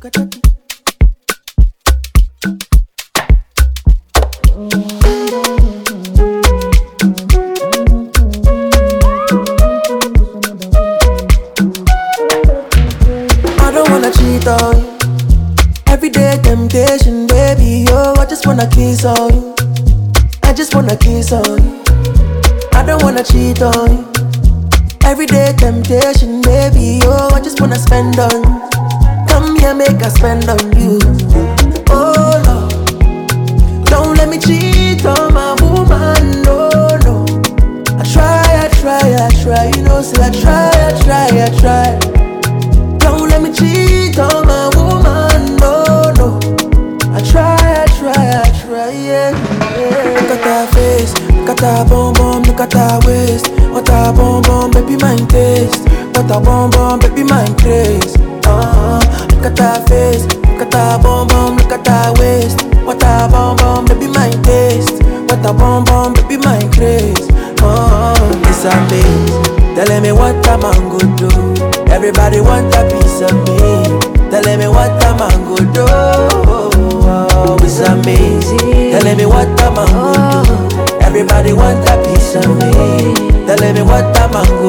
don't wanna cheat on you. Everyday temptation, baby, yo, I just wanna kiss on you. I just wanna kiss on you. I don't wanna cheat on you. Everyday temptation, baby, yo, I just wanna spend on you. Come here, make I spend on you. Oh, Lord, don't let me cheat on my woman, no, no. I try, you know, say I try. Don't let me cheat on my woman, no, no. I try, yeah. Look at her face, look at her bum bum, look at her waist. What a bum bum, baby, my taste. What a bum bum, baby, my craze. Look at her face, look at her bum bum, look at her waist. What a bum bum, baby, my taste. What a bum bum, baby, my craze. It's amazing. Tell me what a man go do. Everybody want a piece of me. Tell me what a man go do. It's amazing. Tell me what a man go do. Everybody want a piece of me. Tell me what a man go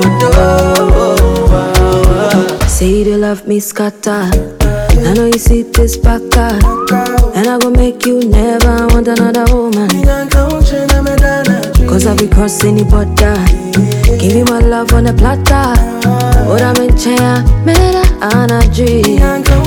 do. Say you love me, scatter. I know you see this back and I go make you never want another woman. Cause I be crossing the border. Give you my love on a platter. What I'm in chair, mera energy.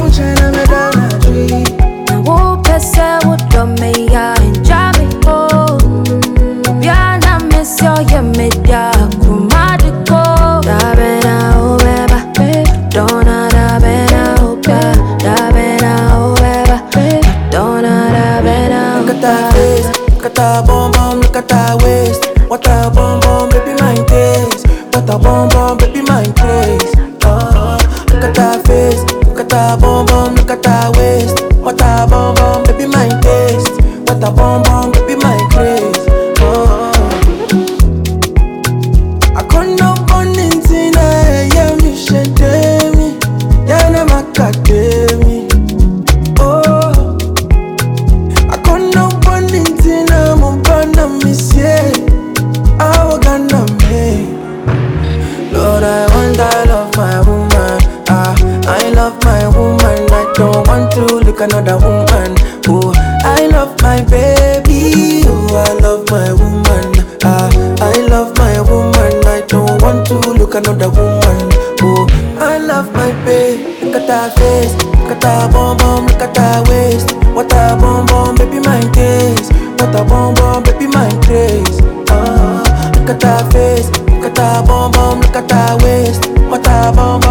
Now who pese would do me ya enjoy me home. Biana miss yo ya media kumadiko. Da bena o beba, dona da bena o beba, da bena o beba, dona da bena o beba. Look at that face, look at that bum bum, look at that waist. What a bum bum, baby, my taste. What a bum bum, baby, my craze. Look at that face, look at that bum bum, look at that waist. What a bum bum, baby, my taste. What a bum bum, baby, my craze. I couldn't know one in yeah, me shade me. Yeah, na makademi. Oh, I couldn't know one in I'm gonna miss you. Lord, I love my woman. I love my woman. I don't want to look another woman. Oh, I love my baby. Oh, I love my woman. I love my woman. I don't want to look another woman. Oh, I love my baby. Look at that face, look at that bum bum, look at that waist. What a bum bum, baby, my taste. What a bum bum, baby, my craze. Look at that face, look at that bum bum, look at that waist. What a bum bum.